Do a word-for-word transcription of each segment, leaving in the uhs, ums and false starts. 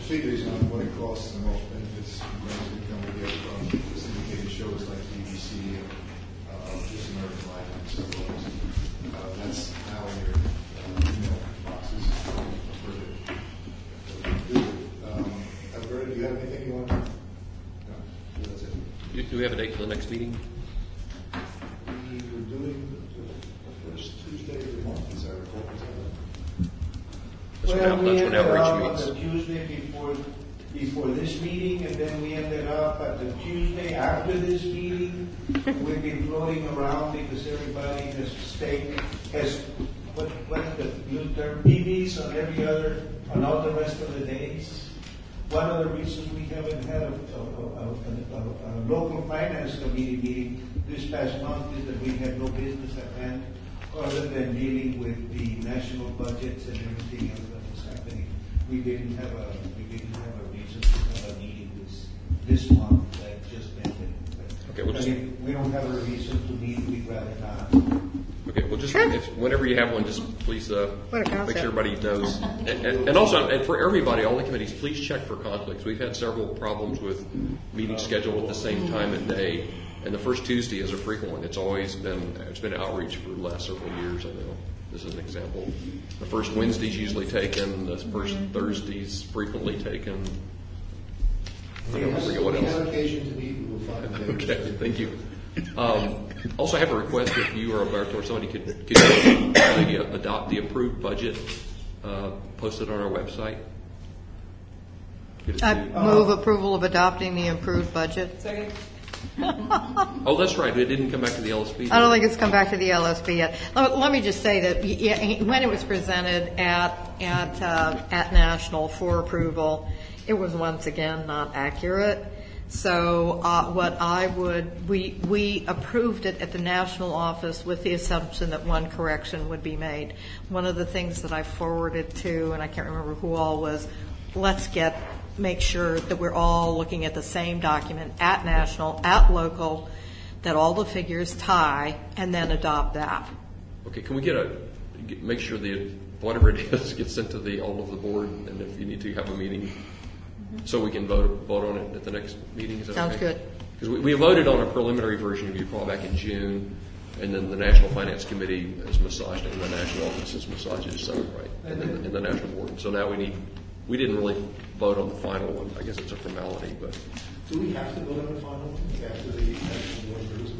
figures on what it costs and what benefits income we get from syndicated shows like B B C, uh, This American Life, and so forth. Uh, that's now in your uh, email boxes. Um, Alberta, do you have anything you want to? No, that's it. Do, do we have a date for the next meeting? We were doing the, the first Tuesday of the month, as I recall. That's Well, when, we that's when ended up outreach on the meets. Tuesday before, before this meeting, and then we ended up at the Tuesday after this meeting. We've been floating around because everybody has stayed, has, what, what's the new term, P Bs on every other, on all the rest of the days. One of the reasons we haven't had a, a, a, a, a, a local finance committee meeting this past month is that we had no business at hand other than dealing with the national budgets and everything else that was happening. We didn't have a we didn't have a reason to have a meeting this this month that just ended. Okay, we'll But just- if we don't have a reason to meet, we'd rather not. Okay, well, just Sure. if, whenever you have one, just please uh, What a make concept. sure everybody knows. And, and, and also, and for everybody, all the committees, please check for conflicts. We've had several problems with meetings scheduled at the same time and day, and the first Tuesday is a frequent one. It's always been it's been outreach for the last several years. I know this is an example. The first Wednesday's usually taken. The first Thursday's frequently taken. I don't forget what We else. have occasion to meet, we will find a day. Okay, thank you. Um, also, I have a request if you or Alberto or somebody could, could maybe adopt the approved budget uh, posted on our website. Get it I to- move approval of adopting the improved budget. Second. oh, that's right. It didn't come back to the L S P. I don't think it's come back to the L S P yet. Let let me just say that yeah, when it was presented at at uh, at National for approval, it was once again not accurate. So uh, what I would we we approved it at the national office with the assumption that one correction would be made. One of the things that I forwarded to, and I can't remember who all, was let's get make sure that we're all looking at the same document at national, at local, that all the figures tie, and then adopt that. Okay, can we get a get, make sure the whatever it is gets sent to the all of the board, and if you need to have a meeting. So we can vote vote on it at the next meeting. Is that Sounds okay? good. Because we, we voted on a preliminary version of your call back in June, and then the National Finance Committee has massaged it, and the National Office has massaged it, so right, and the, and the National Board. So now we need. We didn't really vote on the final one. I guess it's a formality, but Do we have to vote on the final one after the national board approves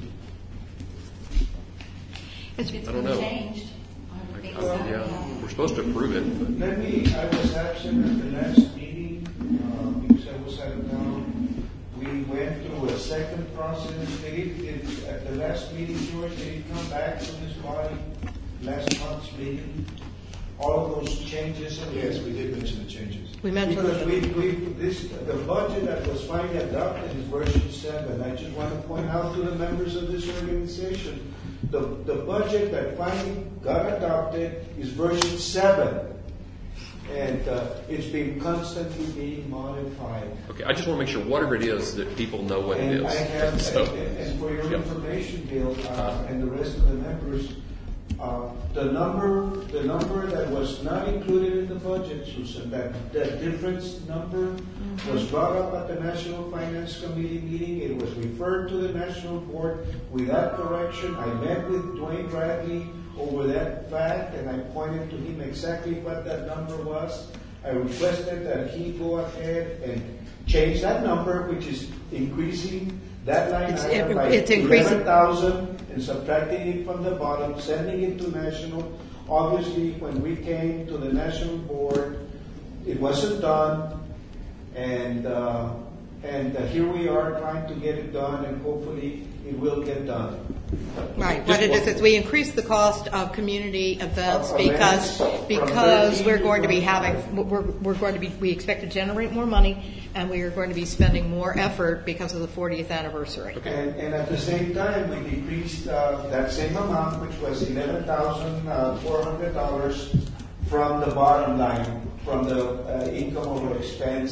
it? If it's I don't been know. changed, I would think uh, so. yeah, we're supposed to approve it. But Let me, I was absent at the last meeting, uh, because I was out of town. We went through a second process. They did, it, at the last meeting, George, they did come back to this body, last month's meeting, all of those changes. and- Yes, we did mention the changes. We mentioned Because we, we, this, the budget that was finally adopted is version seven. I just want to point out to the members of this organization, the, the budget that finally got adopted is version seven. And uh, it's been constantly being modified. okay, I just want to make sure whatever it is that people know what it And is. I have, So, and, and for your yep. information, Bill, uh, and the rest of the members, uh, the number, the number that was not included in the budget, Susan, that, that difference number was brought up at the National Finance Committee meeting. It was referred to the National Board without correction. I met with Dwayne Bradley over that fact, and I pointed to him exactly what that number was. I requested that he go ahead and change that number, which is increasing that line It's- item it- by it's increasing. eleven thousand and subtracting it from the bottom, sending it to national. Obviously, when we came to the national board, it wasn't done, and uh, and uh, here we are trying to get it done, and hopefully it will get done. Right. What it is is we increase the cost of community events Of because events from because thirteen we're to going to be twenty-five. having we're we're going to be we expect to generate more money and we are going to be spending more effort because of the fortieth anniversary. And, and at the same time, we decreased uh, that same amount, which was eleven thousand four hundred dollars from the bottom line, from the uh, income over expense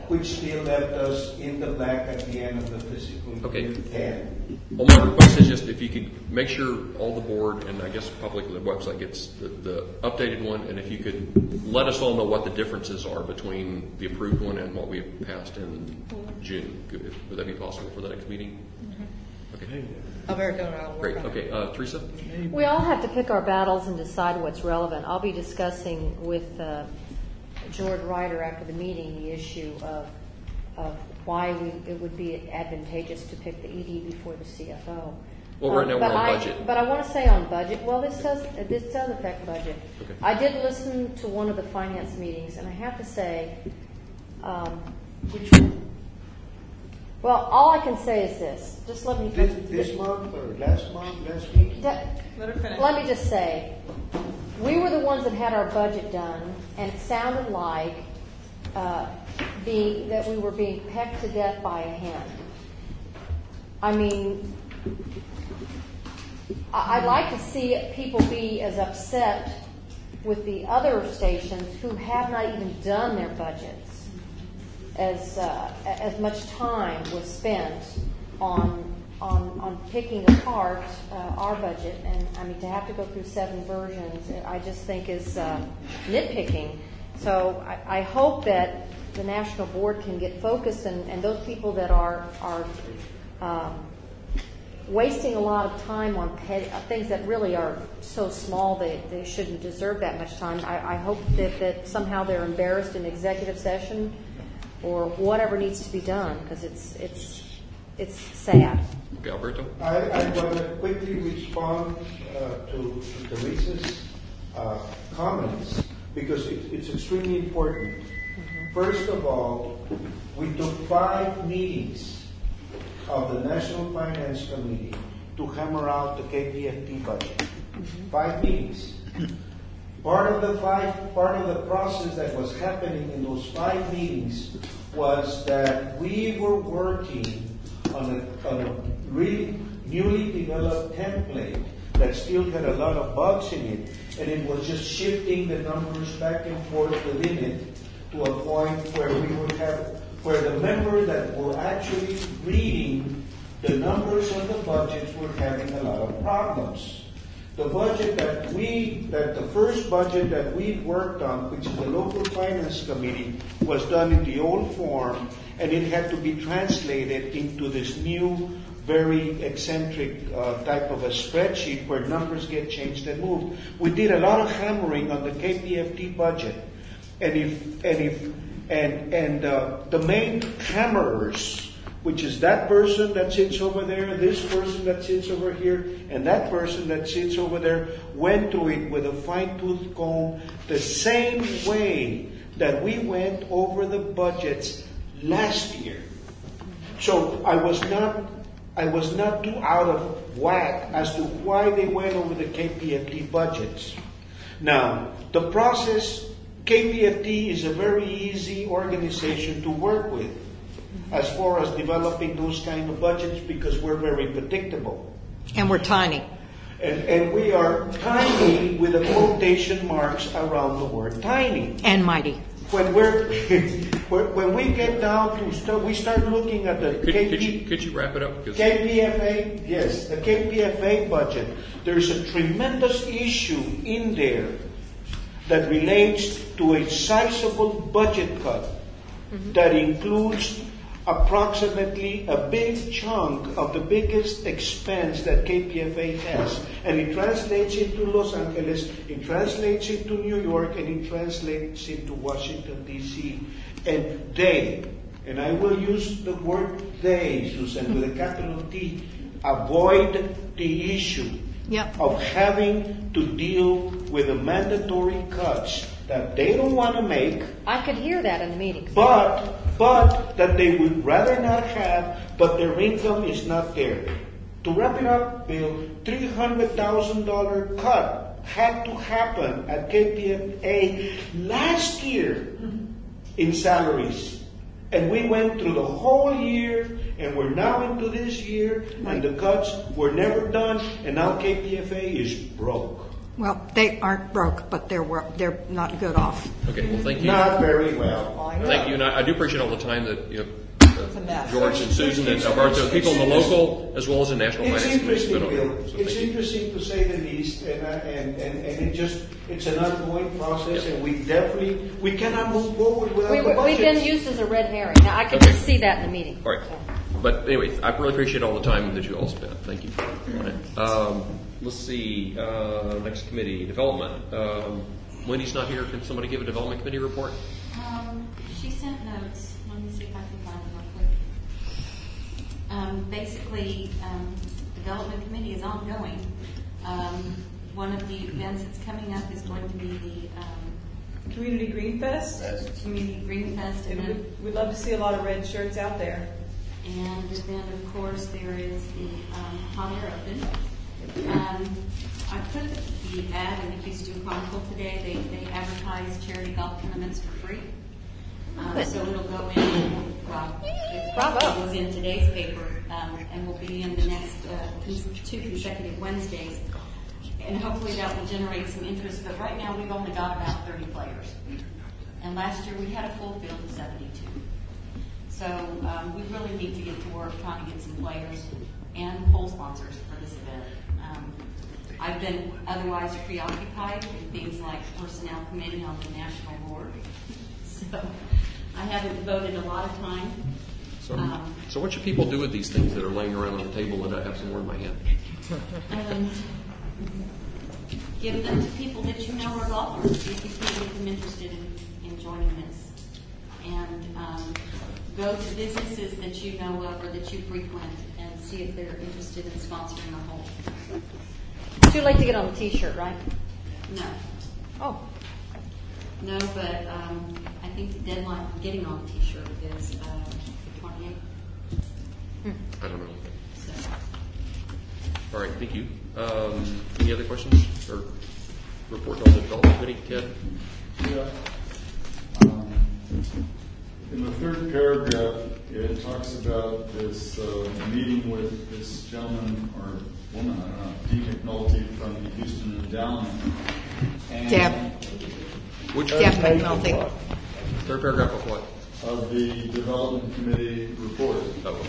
which still left us in the black at the end of the fiscal Okay. year ten. Well, my request is just if you could make sure all the board and I guess publicly the website gets the, the updated one, and if you could let us all know what the differences are between the approved one and what we passed in June. Could- Would that be possible for the next meeting? Okay. Alberto and I will work Great. on it. Okay. Uh, Teresa? We all have to pick our battles and decide what's relevant. I'll be discussing with uh, George Ryder after the meeting the issue of of why we, it would be advantageous to pick the E D before the C F O. Well, right now Um, we're but on I- budget. But I want to say on budget, well, this does this does affect budget. Okay. I did listen to one of the finance meetings, and I have to say, um, which, well, all I can say is this. Just let me This, this month or last month, last week? Da- Let her finish. Let me just say, we were the ones that had our budget done, and it sounded like uh, being, that we were being pecked to death by a hen. I mean, I- I'd like to see people be as upset with the other stations who have not even done their budgets, as uh, as much time was spent on on on picking apart uh, our budget, and I mean to have to go through seven versions, I just think is uh, nitpicking. So I, I hope that the national board can get focused, and, and those people that are are um, wasting a lot of time on pay, uh, things that really are so small they, they shouldn't deserve that much time. I, I hope that, that somehow they're embarrassed in executive session or whatever needs to be done, because it's it's it's sad. Okay, Alberto? I, I want to quickly respond uh, to, to Teresa's uh, comments because it, it's extremely important. First of all, we took five meetings of the National Finance Committee to hammer out the K P F T budget. Five meetings. Part of the five, part of the process that was happening in those five meetings was that we were working on a, on a really newly developed template that still had a lot of bugs in it, and it was just shifting the numbers back and forth within it to a point where we would have, where the members that were actually reading the numbers of the budgets were having a lot of problems. The budget that we, that the first budget that we worked on, which is the local finance committee, was done in the old form, and it had to be translated into this new, very eccentric uh, type of a spreadsheet where numbers get changed and moved. We did a lot of hammering on the K P F T budget, and if and if and and uh, the main hammerers, which is that person that sits over there, this person that sits over here, and that person that sits over there, went through it with a fine-tooth comb the same way that we went over the budgets last year. So I was not I was not too out of whack as to why they went over the K P F T budgets. Now, the process, K P F T is a very easy organization to work with as far as developing those kind of budgets because we're very predictable. And we're tiny. And, and we are tiny with the quotation marks around the word tiny. And mighty. When we're when we get down to start, we start looking at the Could, K P, could, you, could you wrap it up? Because K P F A, yes, the K P F A budget. There's a tremendous issue in there that relates to a sizable budget cut mm-hmm. that includes approximately a big chunk of the biggest expense that K P F A has. And it translates into Los Angeles, it translates into New York, and it translates into Washington, D C. And they, and I will use the word they, Susan, with a capital T, avoid the issue Yep. of having to deal with the mandatory cuts that they don't want to make, I could hear that in the meetings. but but that they would rather not have, but their income is not there. To wrap it up, Bill, three hundred thousand dollars cut had to happen at K P F A last year in salaries. And we went through the whole year, and we're now into this year, and the cuts were never done, and now K P F A is broke. Well, they aren't broke, but they're wor- they're not good off. Okay, well, thank you. Not very well. Thank you, and I, I do appreciate all the time that, you know, a mess. George and Susan and Alberto, people in the local as well as the National It's Finance Committee interesting, spent on Bill. it. So It's thank you. interesting to say the least, and, uh, and, and, and it just, it's an ongoing process, Yeah. and we definitely, we cannot move forward without We, the were- we've budget. been used as a red herring. Now, I could Okay. just see that in the meeting. All right. But anyway, I really appreciate all the time that you all spent. Thank you. on it. Um, let's see, uh, next committee, development. Um, Wendy's not here. Can somebody give a development committee report? Um, she sent notes. Let me see if I can find them real quick. Um, basically, um, development committee is ongoing. Um, one of the events that's coming up is going to be the um, Community Green Fest. Community Green Fest, and And then, we'd, we'd love to see a lot of red shirts out there. and then of course there is the um, hot air open. Um, I put the ad in the Houston Chronicle today. They they advertise charity golf tournaments for free. Um, so it'll go in, well, it probably was in today's paper, um, and will be in the next uh, cons- two consecutive Wednesdays. And hopefully that will generate some interest, but right now we've only got about thirty players. And last year we had a full field of seventy-two. So um, we really need to get to work trying to get some players and pole sponsors for this event. Um, I've been otherwise preoccupied with things like personnel committee on the national board. So I haven't devoted a lot of time. So, Um, so what should people do with these things that are laying around on the table and I have some more in my hand? Um, give them to people that you know are golfers, see if you can get them interested in, in joining this. And um, go to businesses that you know of or that you frequent and see if they're interested in sponsoring a hole. Too late to get on the T-shirt, right? No. Oh, No, but um, I think the deadline for getting on the T-shirt is uh, the twenty-eighth. I don't know. So. All right, thank you. Um, any other questions or reports on the development committee, Ted? Yeah. Um, in the third paragraph, it talks about this uh, meeting with this gentleman or woman, I don't know, Dee McNulty from the Houston Endowment. And Deb. Which Deb McNulty. third paragraph of what? of the Development Committee report. Oh,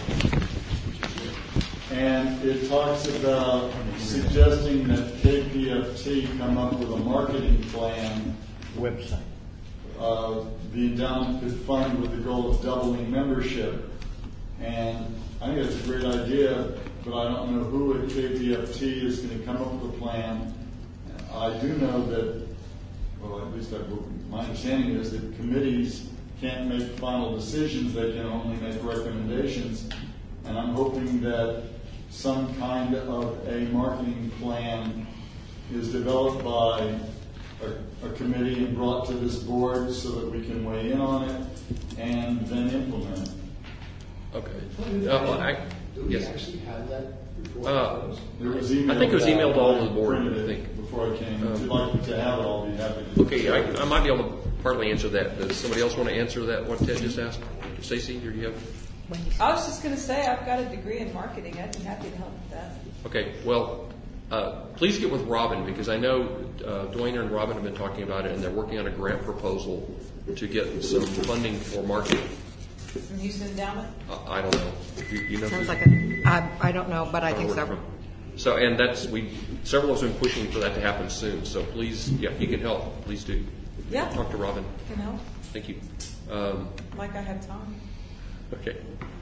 And it talks about suggesting that K P F T come up with a marketing plan. Website. Uh, the endowment could fund with the goal of doubling membership. And I think that's a great idea, but I don't know who at K P F T is going to come up with a plan. I do know that, well, at least I, my understanding is that committees can't make final decisions, they can only make recommendations. And I'm hoping that some kind of a marketing plan is developed by a, a committee and brought to this board so that we can weigh in on it and then implement it. okay. Uh, well, I, Do we yes. actually have that report? Uh, It was emailed I think it was emailed to all of the board, printed I it think. Before I came. Um, If you'd like to have it, I'll be happy to. Okay, I, I might be able to partly answer that. Does somebody else want to answer that, what Ted just asked? Stacy, do you have? I was just going to say, I've got a degree in marketing. I'd be happy to help with that. Okay, well, uh, please get with Robin, because I know uh, Dwayne and Robin have been talking about it, and they're working on a grant proposal to get some funding for marketing. From Houston Endowment? Uh, I don't know. You, you know Sounds who- like a, I, I don't know, but I think where so. we're from. So, and that's, we, several of us have been pushing for that to happen soon, so please, yeah, you can help, please do. Yeah. Talk to Robin. Can help. Thank you. Um, Like I have time. okay.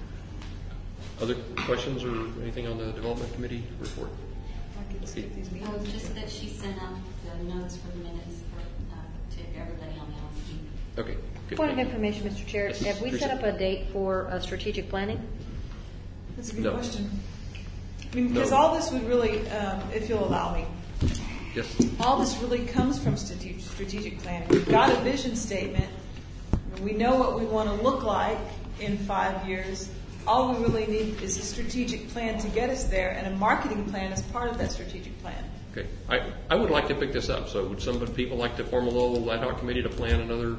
Other questions or anything on the development committee report? I could skip these Oh, meetings. just that she sent out the notes for the minutes for, uh, to everybody on the L C. Okay, good. point of thank you. information, Mister Chair. Yes, Have we Teresa. set up a date for uh, strategic planning? That's a good No. question. I mean, because No. all this would really, um, if you'll allow me, Yes. all this really comes from strategic, strategic planning. We've got a vision statement. We know what we want to look like in five years. All we really need is a strategic plan to get us there, and a marketing plan is part of that strategic plan. Okay. I, I would like to pick this up. So would some people like to form a little ad hoc committee to plan another,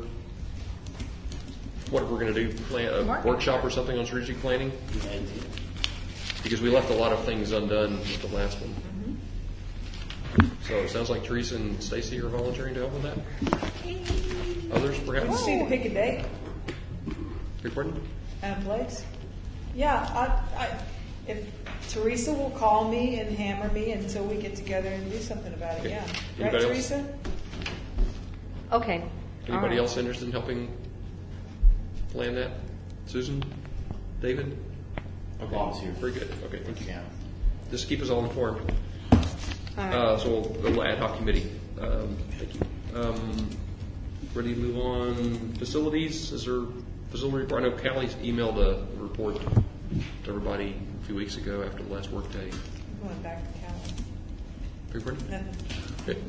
what we're going to do, plan a Marketing. workshop or something on strategic planning? Because we left a lot of things undone with the last one. So it sounds like Teresa and Stacy are volunteering to help with that. Others, We perhaps? just need to pick a date Beg pardon? and a place. Yeah, I, I, if Teresa will call me and hammer me until we get together and do something about it, Okay. yeah. Right, Anybody else? Teresa? Okay. All Anybody right. else interested in helping plan that? Susan? David? I volunteer. Very good. Okay, thank you. Yeah. Just keep us all informed. All right. Uh, so we'll go to ad hoc committee. Um, thank you. Um, ready to move on? Facilities? Is there facility report? I know Callie's emailed a report to everybody a few weeks ago after the last work day. Going back to Cal. Beg pardon? Nothing. Okay.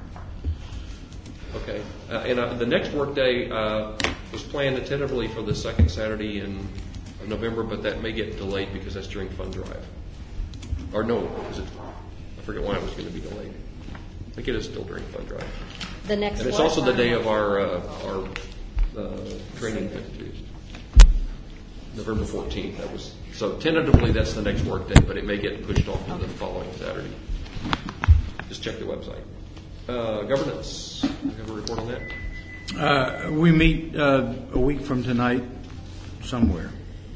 Okay. Uh, and uh, the next workday uh, was planned tentatively for the second Saturday in November, but that may get delayed because that's during fund drive. Or no, is it? I forget why it was going to be delayed. I think it is still during fund drive. The next And it's one? also the day of our uh, our uh, training thing, November fourteenth. That was so tentatively that's the next workday, but it may get pushed off to the following Saturday. Just check the website. Uh, governance. Do you have a report on that? Uh, we meet uh, a week from tonight somewhere.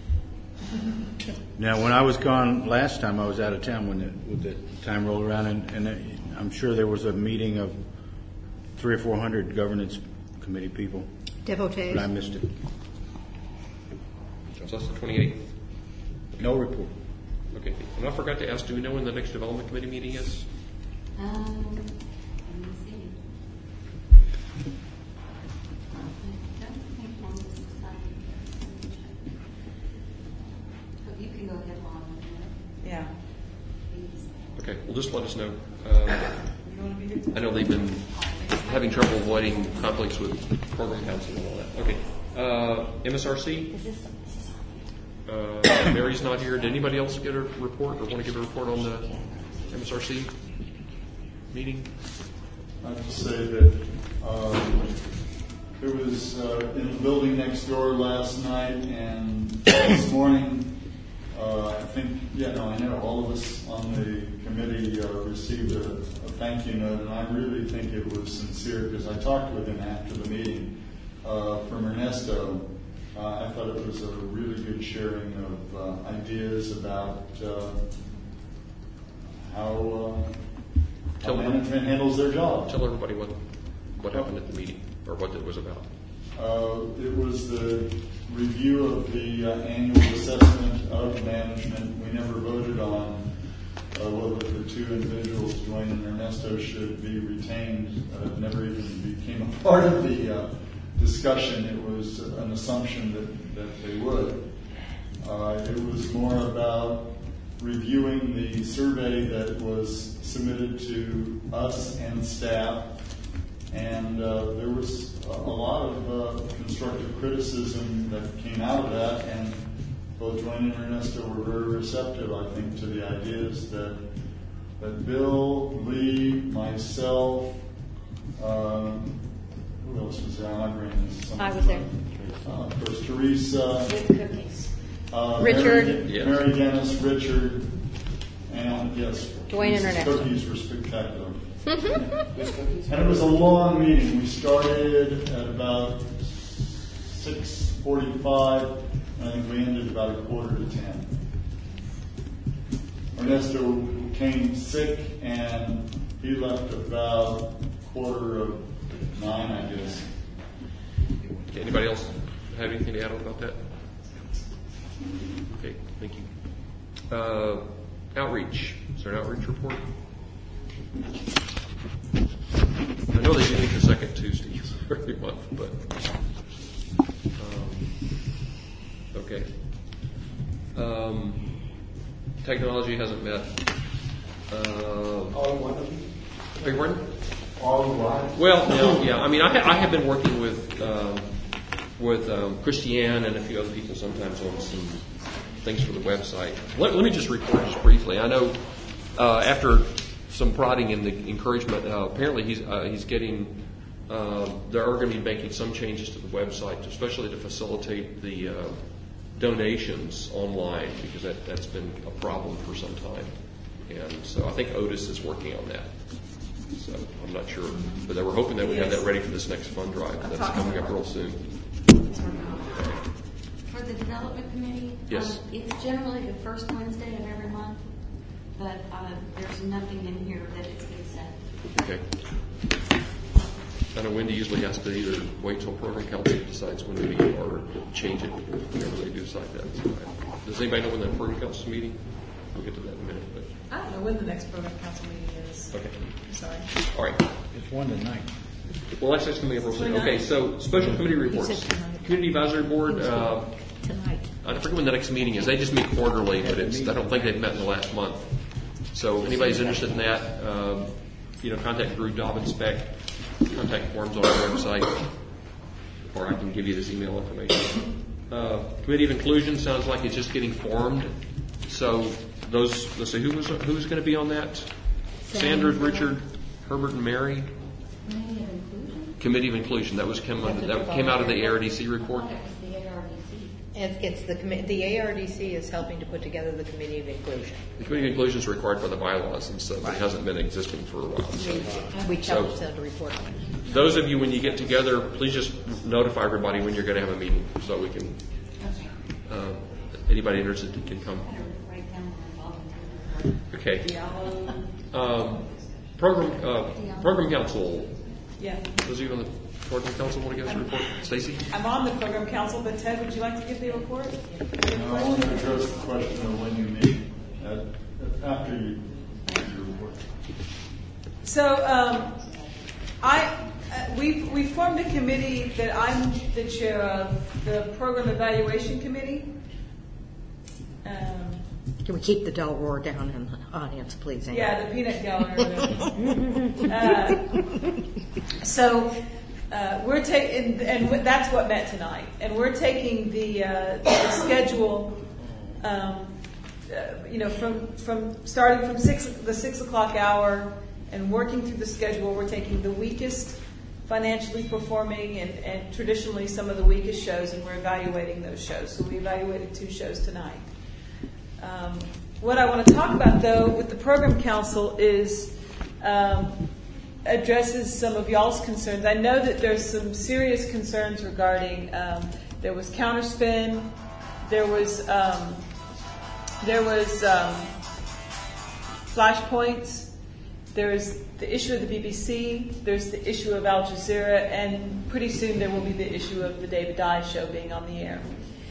Now, when I was gone last time, I was out of town when the, when the time rolled around, and, and it, I'm sure there was a meeting of three or four hundred governance committee people, Devotees. but I missed it. So that's the twenty-eighth. No report. Okay. And I forgot to ask, do we know when the next development committee meeting is? Um, let me see. I don't think one was decided. Let me check. Oh, you can go ahead on with it, Yeah. please. Okay. Well, just let us know. Uh, You want to be here? I know they've been having trouble avoiding conflicts with program council and all that. Okay. Uh, M S R C? Is this, is this Uh, Mary's not here. Did anybody else get a report or want to give a report on the M S R C meeting? I have to say that um, it was uh, in the building next door last night, and this morning, uh, I think, yeah, no, I know all of us on the committee uh, received a, a thank you note, and I really think it was sincere because I talked with him after the meeting uh, from Ernesto. Uh, I thought it was a really good sharing of uh, ideas about uh, how, uh, how Tell them. management handles their job. Tell everybody what what happened at the meeting or what it was about. Uh, it was the review of the uh, annual assessment of management. We never voted on uh, whether the two individuals, Dwayne and Ernesto, should be retained. Uh, it never even became a part of the uh, discussion. It was an assumption that, that they would. Uh, it was more about reviewing the survey that was submitted to us and staff, and uh, there was a, a lot of uh, constructive criticism that came out of that, and both Dwayne and Ernesto were very receptive, I think, to the ideas that that Bill, Lee, myself, um, who else was there? I ran this. I was there. Uh, of course, Teresa. with cookies? Uh, Richard. Mary, Yes. Mary Dennis, Richard, and yes, Dwayne and these Ernesto. cookies were spectacular. And it was a long meeting. We started at about six forty-five, and I think we ended about a quarter to ten. Ernesto came sick, and he left about quarter of nine, I guess. Okay, anybody else have anything to add about that? Okay, thank you. Uh, outreach. Is there an outreach report? I know they do meet the second Tuesday every month, but um, okay. Um, technology hasn't met. Uh, All one of you? big word? All one? Well, no, yeah. I mean, I, ha- I have been working with um, with um, Christiane and a few other people sometimes on some things for the website. Let, let me just report just briefly. I know uh, after some prodding and the encouragement, uh, apparently he's uh, he's getting. Uh, there are going to be making some changes to the website, especially to facilitate the uh, donations online, because that, that's been a problem for some time. And so I think Otis is working on that. So I'm not sure, but they were hoping that we had that ready for this next fund drive that's coming up real soon. For the development committee, Yes. um, it's generally the first Wednesday of every month, but uh, there's nothing in here that it's been set. Okay. I know Wendy usually has to either wait till program council decides when to meet or change it whenever they do decide that. So, uh, does anybody know when the program council's meeting? We'll get to that in a minute. But I don't know when the next program council meeting is. okay. I'm sorry. All right. It's one tonight. Well, that's just going to be a real soon. Okay, so special committee reports. Community Advisory Board, uh, Tonight. I forget when the next meeting is. They just meet quarterly, but it's, I don't think they've met in the last month. So if anybody's interested in that, um, you know, contact Drew Dobbins Spec. Contact forms on our website, or I can give you this email information. Uh, Committee of Inclusion sounds like it's just getting formed. So those, let's see, who was who's going to be on that? Sanders, Richard, Herbert, and Mary. Committee of Inclusion? Committee of Inclusion. That was came under, that came out of the A R D C report. I thought it was the A R D C. It's, it's the commi- the A R D C is helping to put together the Committee of Inclusion. The Committee of Inclusion is required by the bylaws, and so it hasn't been existing for a while. So. We challenged them to report on it. Those of you, when you get together, please just notify everybody when you're going to have a meeting, so we can. Okay. Uh, anybody interested can come. Better write down my volunteer. Okay. Um, program uh, program council. Yeah. Those of you on the program council want to give us a report? Stacy? I'm on the program council, but Ted, would you like to give the report? No, I want to address the question of when you meet, at, after you give your report. So um, I uh, we we formed a committee that I'm the chair of, the Program Evaluation Committee. Um, Can we keep the dull roar down in the audience, please? Ann? Yeah, the peanut gallery. Or whatever. uh, so uh, we're taking, and w- that's what met tonight. And we're taking the, uh, the schedule, um, uh, you know, from from starting from six the six o'clock hour and working through the schedule. We're taking the weakest financially performing and, and traditionally some of the weakest shows, and we're evaluating those shows. So we evaluated two shows tonight. Um, what I want to talk about, though, with the program council is um, addresses some of y'all's concerns. I know that there's some serious concerns regarding um, there was counterspin, there was um, there was um, flashpoints, there's the issue of the B B C, there's the issue of Al Jazeera, and pretty soon there will be the issue of the David Dye show being on the air.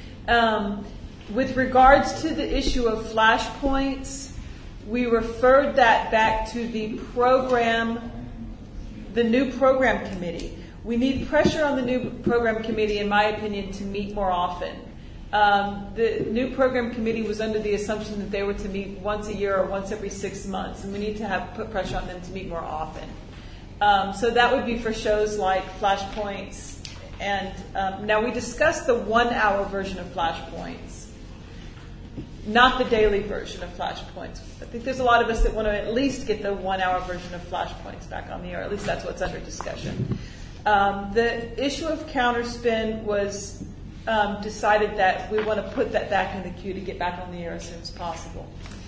Um, With regards to the issue of flashpoints, we referred that back to the program, the new program committee. We need pressure on the new program committee, in my opinion, to meet more often. Um, the new program committee was under the assumption that they were to meet once a year or once every six months, and we need to have put pressure on them to meet more often. Um, so that would be for shows like Flashpoints. And um, now we discussed the one-hour version of Flashpoints. Not the daily version of Flashpoints. I think there's a lot of us that want to at least get the one-hour version of Flashpoints back on the air. At least that's what's under discussion. Um, the issue of counterspin was um, decided that we want to put that back in the queue to get back on the air as soon as possible.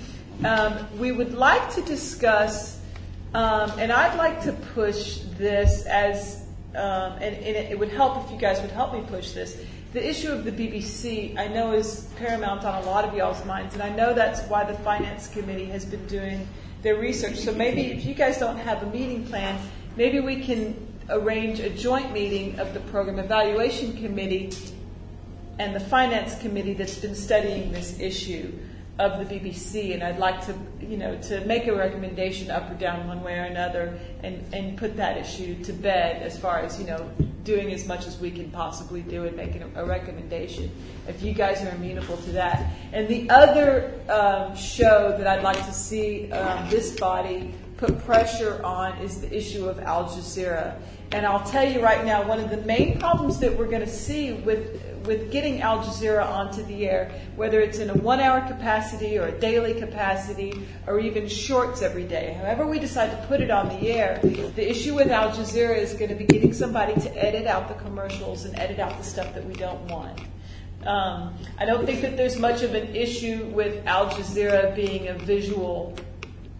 Um, we would like to discuss, um, and I'd like to push this as, um, and, and it would help if you guys would help me push this. The issue of the B B C, I know, is paramount on a lot of y'all's minds, and I know that's why the Finance Committee has been doing their research. So maybe if you guys don't have a meeting plan, maybe we can arrange a joint meeting of the Program Evaluation Committee and the Finance Committee that's been studying this issue of the B B C, and I'd like to, you know, to make a recommendation up or down one way or another, and, and put that issue to bed as far as, you know, doing as much as we can possibly do and making a, a recommendation, if you guys are amenable to that. And the other um, show that I'd like to see um, this body put pressure on is the issue of Al Jazeera. And I'll tell you right now, one of the main problems that we're going to see with with getting Al Jazeera onto the air, whether it's in a one-hour capacity or a daily capacity or even shorts every day, however we decide to put it on the air, the issue with Al Jazeera is going to be getting somebody to edit out the commercials and edit out the stuff that we don't want. Um, I don't think that there's much of an issue with Al Jazeera being a visual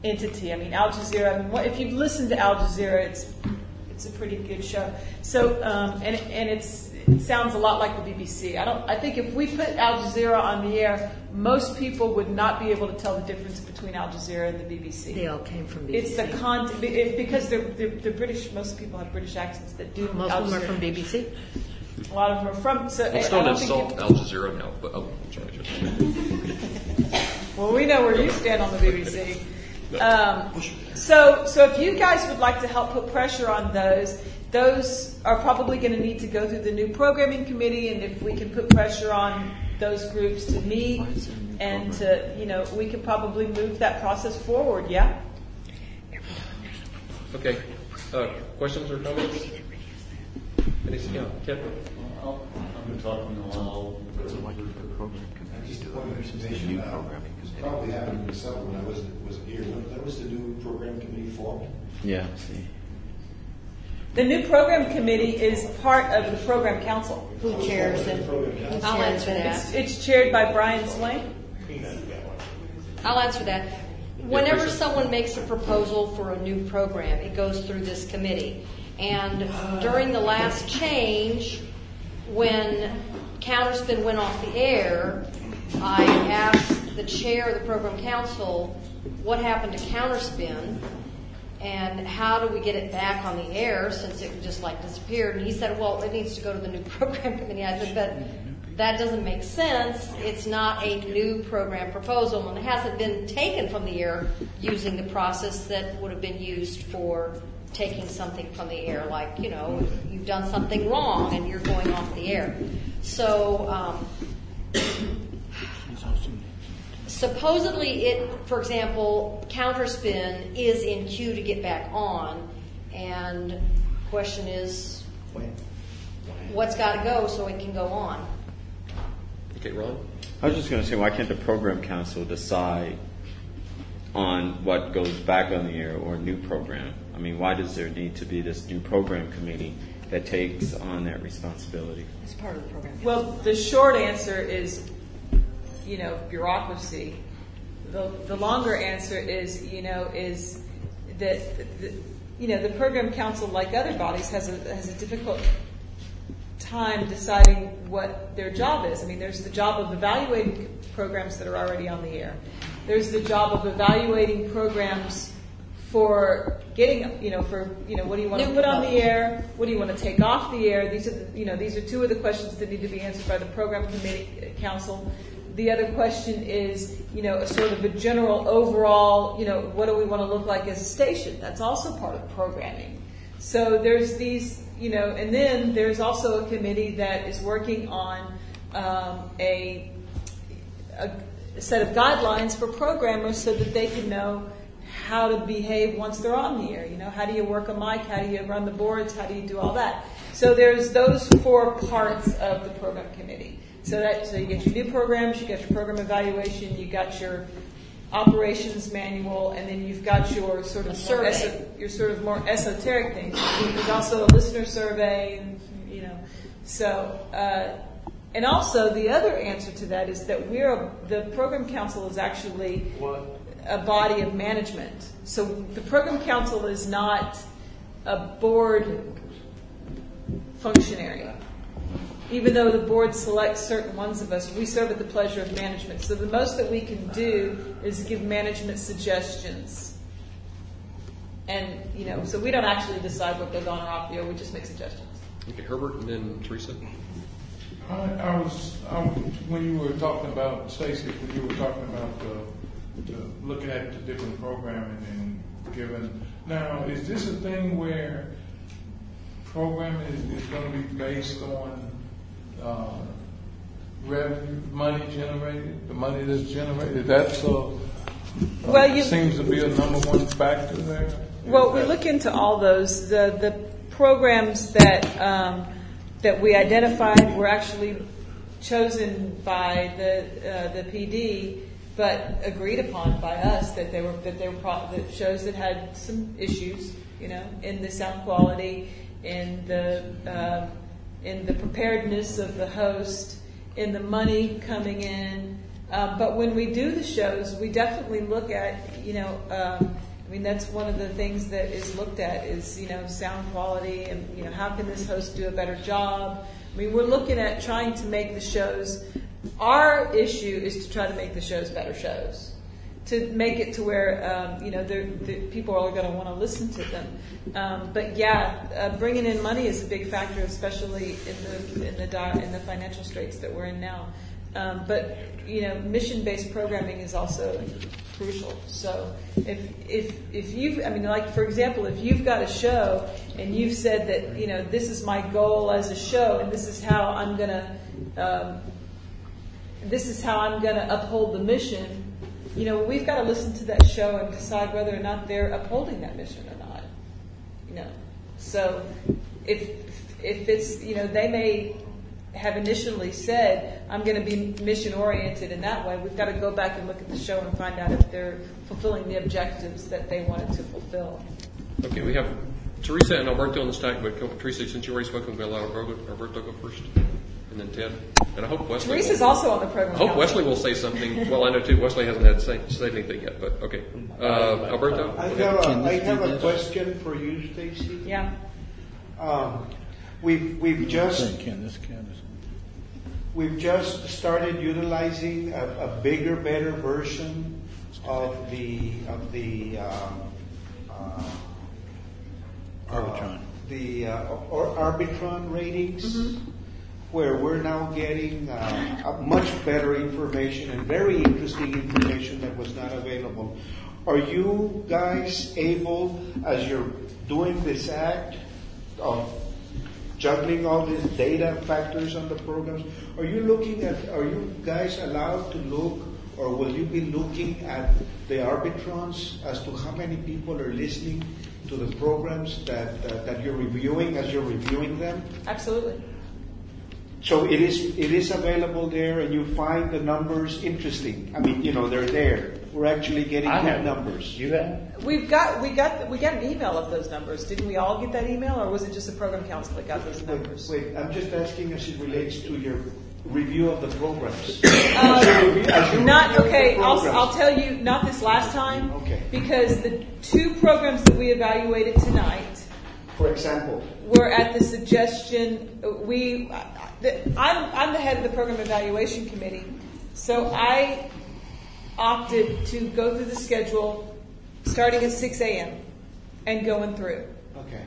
entity. I mean, Al Jazeera. I mean, what, if you've listened to Al Jazeera, it's it's a pretty good show. So, um, and and it's it sounds a lot like the B B C. I don't. I think if we put Al Jazeera on the air, most people would not be able to tell the difference between Al Jazeera and the B B C. They all came from B B C. It's the content it, because they're, they're they're British. Most people have British accents that do. Most Al of them are Jazeera. from B B C. A lot of them are from. So Let's I don't don't think insult you- Al Jazeera now. But oh, sorry. Just, Well, we know where you stand on the B B C. Um, so, so if you guys would like to help put pressure on those, those are probably going to need to go through the new programming committee, and if we can put pressure on those groups to meet and to, you know, we could probably move that process forward. Yeah. okay. Uh, questions or comments? Anything? Yeah, Ken? I'll- I've been talking a while. Just a point of information, uh, it probably happened in the summer when I wasn't, wasn't here. When when was the new program committee formed? Yeah, see. The new program committee is part of the program council. Who chairs it? I'll answer It's, that. it's chaired by Brian Swain. I'll answer that. Whenever someone makes a proposal for a new program, it goes through this committee. And during the last change, when Counterspin went off the air, I asked the chair of the program council what happened to Counterspin and how do we get it back on the air since it just like disappeared. And he said, well, it needs to go to the new program committee. I said, but that doesn't make sense. It's not a new program proposal, and it hasn't been taken from the air using the process that would have been used for taking something from the air, like, you know, you've done something wrong and you're going off the air. So um, supposedly it, for example, Counterspin is in queue to get back on, and the question is, what's got to go so it can go on? Okay, Ron? I was just going to say, why can't the program council decide on what goes back on the air or a new program? I mean, why does there need to be this new program committee that takes on that responsibility? It's part of the program. Well, the short answer is, you know, bureaucracy. The, the longer answer is, you know, is that, the, you know, the program council, like other bodies, has a has a difficult time deciding what their job is. I mean, there's the job of evaluating programs that are already on the air. There's the job of evaluating programs for getting, you know, for, you know, what do you want to put on the air? What do you want to take off the air? These are, the, you know, these are two of the questions that need to be answered by the program committee council. The other question is, you know, a sort of a general overall, you know, what do we want to look like as a station? That's also part of programming. So there's these, you know, and then there's also a committee that is working on um, a, a set of guidelines for programmers so that they can know how to behave once they're on the air. You know, how do you work a mic? How do you run the boards? How do you do all that? So there's those four parts of the program committee. So that so you get your new programs, you get your program evaluation, you got your operations manual, and then you've got your sort of more eso- your sort of more esoteric things. There's also a listener survey, and you know, so. Uh, And also, the other answer to that is that we're a, the program council is actually a body of management. So the program council is not a board functionary. Even though the board selects certain ones of us, we serve at the pleasure of management. So the most that we can do is give management suggestions. And, you know, so we don't actually decide what goes on or off the air, we just make suggestions. Okay, Herbert and then Teresa. I, I was, I was when you were talking about, Stacy, when you were talking about the, the looking at the different programming and given. Now, is this a thing where programming is, is going to be based on uh, revenue, money generated, the money that's generated? That's a, uh, Well, you- seems to be a number one factor there. Well, we look into all those. The the programs that um, that we identified were actually chosen by the uh, the P D, but agreed upon by us that they were that they were pro- that shows that had some issues, you know, in the sound quality, in the uh, in the preparedness of the host, in the money coming in. Um, but when we do the shows, we definitely look at, you know, um, I mean, that's one of the things that is looked at is, you know, sound quality and, you know, how can this host do a better job? I mean, we're looking at trying to make the shows, our issue is to try to make the shows better shows. To make it to where, um, you know, they're, they're, people are going to want to listen to them. Um, but yeah, uh, bringing in money is a big factor, especially in the, in the, di- in the financial straits that we're in now. Um, but, you know, mission-based programming is also crucial. So if if if you've, I mean, like, for example, if you've got a show and you've said that, you know, this is my goal as a show and this is how I'm going to, um, this is how I'm going to uphold the mission, you know, we've got to listen to that show and decide whether or not they're upholding that mission or not. You know, so if if it's, you know, they may have initially said, I'm going to be mission oriented in that way, we've got to go back and look at the show and find out if they're fulfilling the objectives that they wanted to fulfill. Okay, we have Teresa and Alberto on the stack, but Teresa, since you already spoken, we'll allow Alberto, Alberto go first, and then Ted. And I hope Wesley. Teresa's will, also on the program. I hope council. Wesley will say something. Well, I know too. Wesley hasn't had to say, say anything yet, but okay. Uh, Alberto. I have a, I have a question for you, Stacy. Yeah. Um, we've we've just Can this can this? we've just started utilizing a, a bigger, better version of the of the um, uh, Arbitron. uh, the uh, or Arbitron ratings, Mm-hmm. where we're now getting uh, a much better information and very interesting information that was not available. Are you guys able, as you're doing this act of juggling all these data factors on the programs, are you looking at, are you guys allowed to look, or will you be looking at the arbitrons as to how many people are listening to the programs that uh, that you're reviewing as you're reviewing them? Absolutely. So it is it is available there, and you find the numbers interesting. I mean, you know, they're there. We're actually getting I good have numbers. You have? We've got we got we got an email of those numbers. Didn't we all get that email, or was it just the program council that got those Wait, numbers? wait, I'm just asking as it relates to your review of the programs. Uh, As you review- as you Not review the okay. I'll programs. I'll tell you. Not this last time. Okay. Because the two programs that we evaluated tonight For example, were at the suggestion. We, I'm I'm the head of the program evaluation committee, so I opted to go through the schedule starting at six a.m. and going through. okay.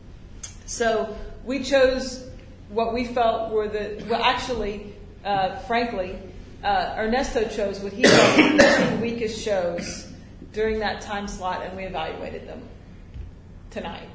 So we chose what we felt were the, well, actually, uh, frankly, uh, Ernesto chose what he felt were the weakest shows during that time slot, and we evaluated them tonight.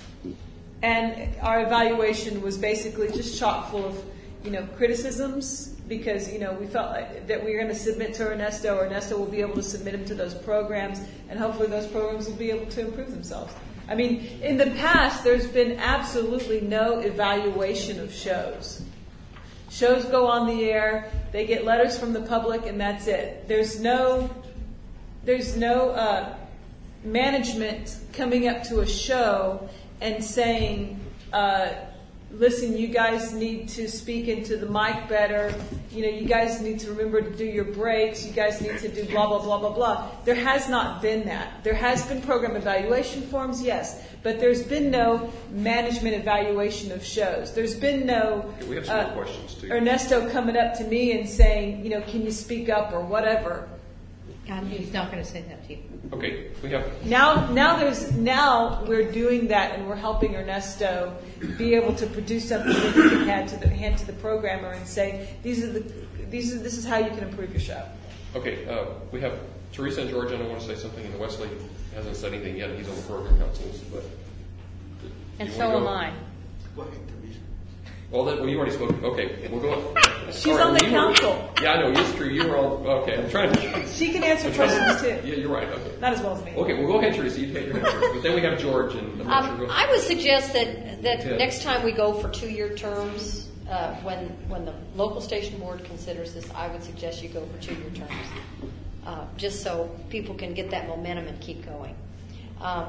And our evaluation was basically just chock full of, you know, criticisms, because, you know, we felt like that we were going to submit to Ernesto. Ernesto will be able to submit them to those programs, and hopefully those programs will be able to improve themselves. I mean, in the past, there's been absolutely no evaluation of shows. Shows go on the air, they get letters from the public, and that's it. There's no, there's no uh, management coming up to a show and saying, uh, listen, you guys need to speak into the mic better. You know, you guys need to remember to do your breaks. You guys need to do blah, blah, blah, blah, blah. There has not been that. There has been program evaluation forms, yes, but there's been no management evaluation of shows. There's been no We have some more questions, too. Ernesto coming up to me and saying, you know, can you speak up or whatever. God, he's not going to say that to you. Okay, we have Now, now there's now we're doing that, and we're helping Ernesto be able to produce something that he can hand to the hand to the programmer and say, these are the these are this is how you can improve your show. okay. Uh, we have Teresa and George. And I want to say something, and Wesley hasn't said anything yet. He's on the program councils, but And you so wanna am go? I. Go ahead, Teresa. Well, then, well, you already spoke. Okay, we'll go. She's All right, on the well, you were- council. Yeah, I know. It's true. You were all okay. I'm trying to. She can answer I'm trying to- questions too. Yeah, you're right. Okay. Not as well as me. Okay, well, go ahead, Teresa. You take your answer. But then we have George, and I'm not Um, sure. I would suggest that, that Ted. next time we go for two-year terms, uh, when when the local station board considers this, I would suggest you go for two-year terms, uh, just so people can get that momentum and keep going. Um,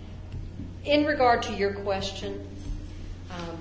in regard to your question, um,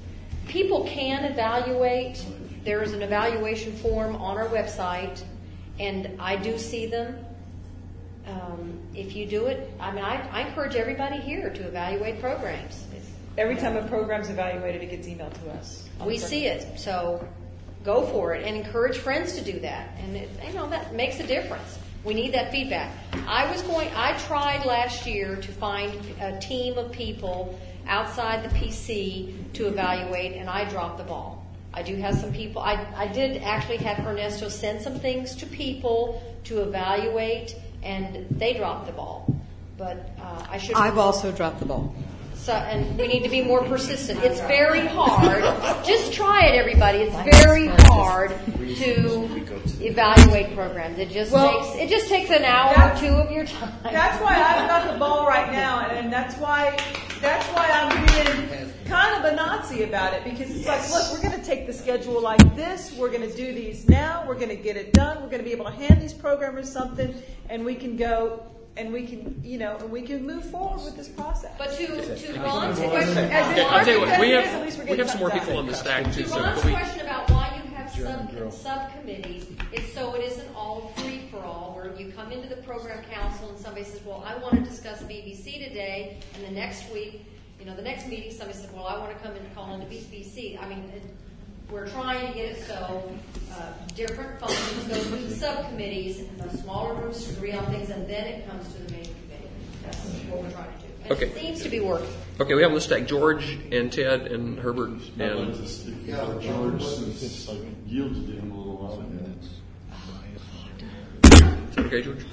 people can evaluate. There is an evaluation form on our website, and I do see them. Um, if you do it, I mean, I, I encourage everybody here to evaluate programs. Every time a program's evaluated, it gets emailed to us. We see it, so go for it and encourage friends to do that. And it, you know, that makes a difference. We need that feedback. I was going, I tried last year to find a team of people outside the P C to evaluate, and I dropped the ball. I do have some people, I, I did actually have Ernesto send some things to people to evaluate, and they dropped the ball. But uh, I should. I've also dropped the ball. So, and we need to be more persistent. It's very hard. Just try it, everybody. It's very hard to evaluate programs. It just Well, takes it just takes an hour or that's- two of your time. That's why I've got the ball right now, and, and that's why that's why I'm being kind of a Nazi about it, because it's like, look, we're going to take the schedule like this. We're going to do these now. We're going to get it done. We're going to be able to hand these programmers something, and we can go. And we can, you know, and we can move forward with this process. But to to Ron's question, As Okay, I'll tell you what, we at have, least we're we getting have some more something people on done. the stack too, to so Ron's can we, question about why you have sub subcommittees, it's so it isn't all free for all. Where you come into the program council and somebody says, "Well, I want to discuss B B C today," and the next week, you know, the next meeting, somebody says, "Well, I want to come and call into B B C." I mean, it, we're trying to get it so uh, different functions go through the subcommittees, and the smaller groups to agree on things, and then it comes to the main committee. That's what we're trying to do. And Okay. it seems to be working. okay, we have on the stack George and Ted and Herbert I'd like and, to speak for George since I yielded to him a little while ago. is that okay, George?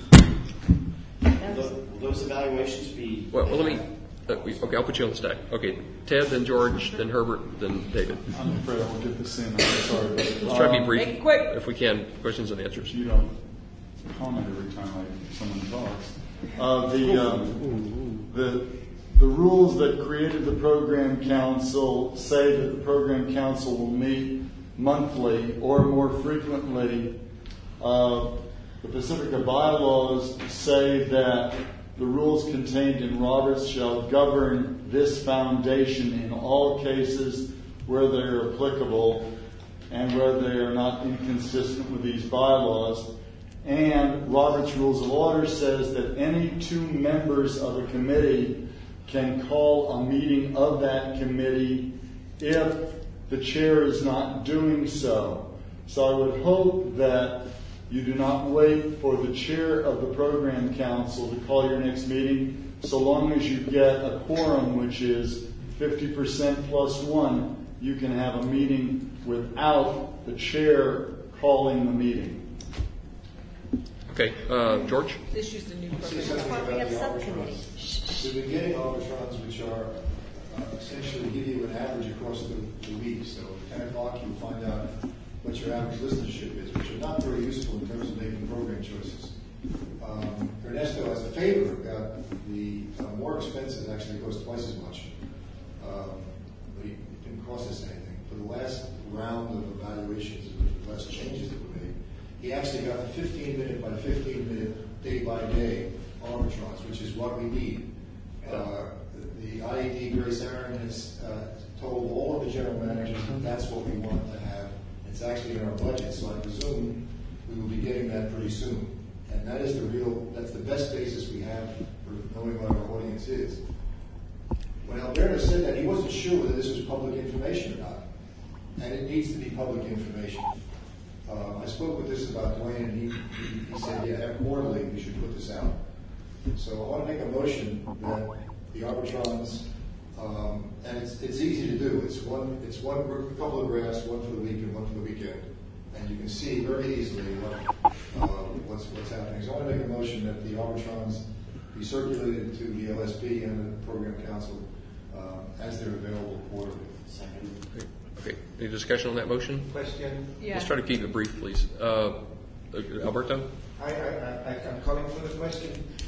Will those evaluations be? Well, well, let me, uh, we- okay, I'll put you on the stack. Okay, Ted, then George, then Herbert, then David. I'm afraid I won't get this in. I'm sorry. But, Let's try to be um, brief. Make it quick. If we can, questions and answers. You don't comment every time I, someone talks. Uh, the, um, the, the rules that created the program council say that the program council will meet monthly or more frequently. Uh, the Pacifica bylaws say that the rules contained in Roberts shall govern this foundation in all cases where they are applicable and where they are not inconsistent with these bylaws. And Robert's Rules of Order says that any two members of a committee can call a meeting of that committee if the chair is not doing so. So I would hope that you do not wait for the chair of the program council to call your next meeting, so long as you get a quorum, which is fifty percent plus one, you can have a meeting without the chair calling the meeting. Okay, uh, George? This used a new See program. something why we about have the subcommittees. arbitrons. We've been getting arbitrons which are uh, essentially give you an average across the, the week. So at ten o'clock you'll find out what your average listenership is, which are not very useful in terms of making program choices. Um, Ernesto has a favor about the uh, more expensive, actually it costs twice as much. Um, but it didn't cost us anything. For the last round of evaluations, the last changes that were made, he actually got the fifteen minute by fifteen minute, day by day arbitrons, which is what we need. Uh, the I E D, Grace Aaron, has uh, told all of the general managers that that's what we want to have. It's actually in our budget, so I presume we will be getting that pretty soon. And that is the real, that's the best basis we have for knowing what our audience is. When Alberto said that, he wasn't sure whether this was public information or not. And it needs to be public information. Uh, I spoke with this about Dwayne, and he, he, he said, yeah, quarterly we should put this out. So I want to make a motion that the arbitrons, um, and it's it's easy to do. It's one it's one a couple of graphs, one for the week and one for the weekend, and you can see very easily what uh, what's what's happening. So I want to make a motion that the arbitrons be circulated to the L S P and the program council uh, as they're available quarterly. Second. Okay, any discussion on that motion? Question. Yeah. Let's try to keep it brief, please. Uh, Alberto? I, I, I, I'm calling for the question.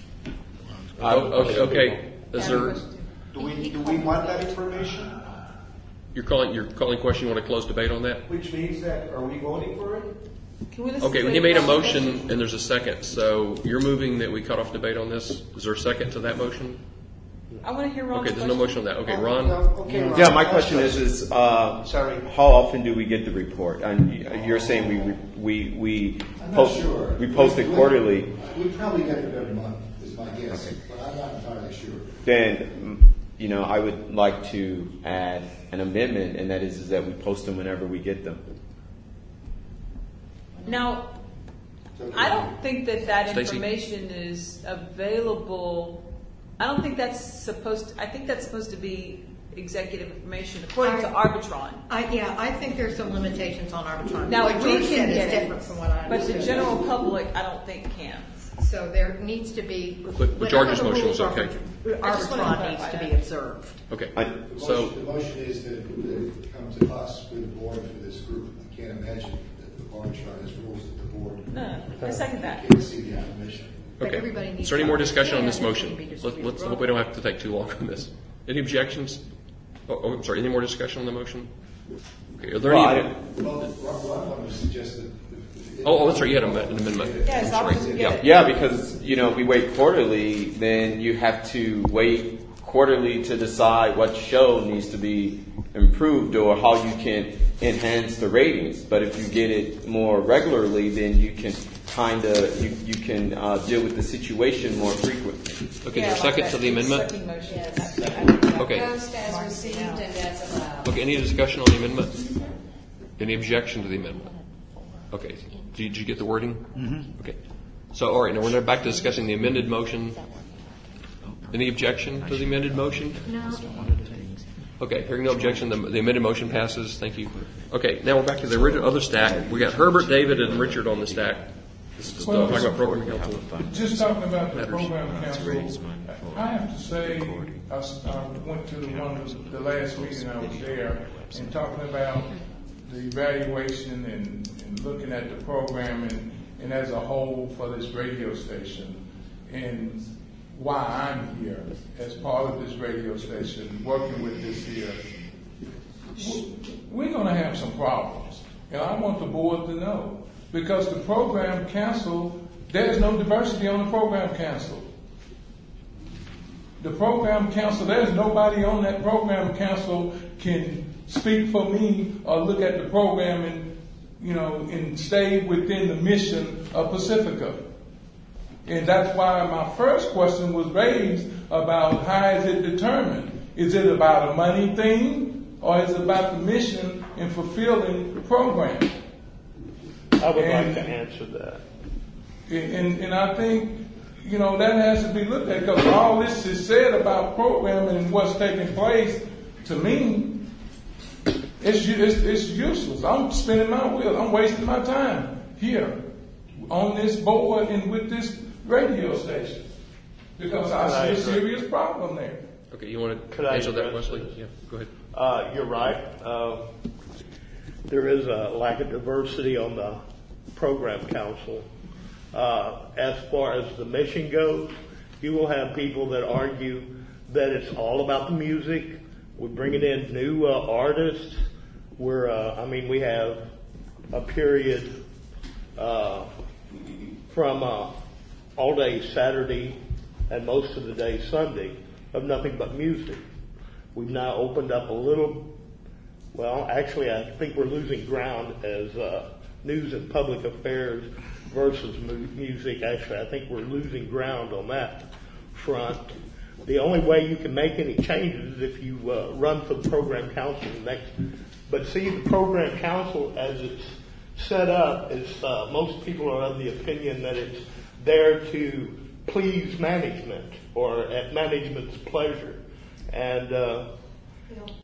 Oh, okay, okay. Is there, Do we, do we want that information? you're calling, you're calling question, you want to close debate on that? Which means that, are we voting for it? Can we listen Okay, to he made a the- motion and there's a second, so you're moving that we cut off debate on this. Is there a second to that motion? I want to hear Ron's Okay, there's no question. motion on that. Okay, Oh, Ron? no, okay, Ron. Yeah, my question is, is uh, Sorry. how often do we get the report? And you're saying we we we I'm not post sure. we post it We- quarterly. We probably get it every month, is my guess, but I'm not entirely sure. Then, you know, I would like to add an amendment, and that is, is that we post them whenever we get them. Now, I don't think that that Stacy? information is available. I don't think that's supposed to, I think that's supposed to be executive information according to I- Arbitron. I, yeah, I think there's some limitations on Arbitron. Now, What we George can said is get it, different from what I but the understood. general public, I don't think can. So there needs to be. But- but whatever George's the motion rules was are okay. for I just wanted to Arbitron needs clarify to be that. observed. Okay. I, The So, motion, the motion is that that it come to us, with the board, for this group. I can't imagine that the Arbitron has rules that the board No, I second that. can't see the information. But okay. everybody needs Is there any to more discussion on this understand motion? it's gonna be Let's, let's distributed. hope we don't have to take too long on this. Any objections? Oh, oh, I'm sorry, any more discussion on the motion? Okay, are there Well, any? I- Well, Ron wanted to suggest that. if- Oh, oh, that's right, you had an amendment. Yeah, as I'm often sorry. as we get it. Yeah, because, you know, if we wait quarterly, then you have to wait quarterly to decide what show needs to be improved or how you can enhance the ratings. But if you get it more regularly, then you can kind of, you, you can uh, deal with the situation more frequently. Okay, Yeah, is there a like second that to the amendment? sucking motion. Yes. Okay. Post as received and as allowed. Okay, any discussion on the amendment? Any objection to the amendment? Okay, did you, did you get the wording? Mm-hmm. Okay. So, all right, now we're back to discussing the amended motion. Any objection to the amended motion? No. Okay, hearing no objection, the, the amended motion passes. Thank you. Okay, now we're back to the original other stack. We got Herbert, David, and Richard on the stack. This is uh, talking about program council. Just talking about the program council, I have to say, I, s- I went to the one, the last meeting I was there, and talking about the evaluation and, and looking at the program and, and as a whole for this radio station, and why I'm here as part of this radio station, working with this here. We're going to have some problems, and I want the board to know, because the program council, there's no diversity on the program council. The program council, there's nobody on that program council can speak for me or look at the program and, you know, and stay within the mission of Pacifica. And that's why my first question was raised about how is it determined? Is it about a money thing or is it about the mission in fulfilling the program? I would And- like to answer that. And, and I think, you know, that has to be looked at, because all this is said about programming and what's taking place, to me, it's, u- it's, it's useless. I'm spinning my wheels. I'm wasting my time here on this board and with this radio station, because I see a serious problem there. Okay, you want Could to I answer that, address Wesley? this? Yeah, go ahead. Uh, you're right. Uh, there is a lack of diversity on the program council. Uh, as far as the mission goes, you will have people that argue that it's all about the music. We're bringing in new uh, artists. We're, uh, I mean, we have a period uh, from uh, all day Saturday and most of the day Sunday of nothing but music. We've now opened up a little, well, actually I think we're losing ground as uh, news and public affairs versus mu- music. Actually, I think we're losing ground on that front. The only way you can make any changes is if you uh, run for the program council next. But see, the program council as it's set up is uh, most people are of the opinion that it's there to please management or at management's pleasure. And uh,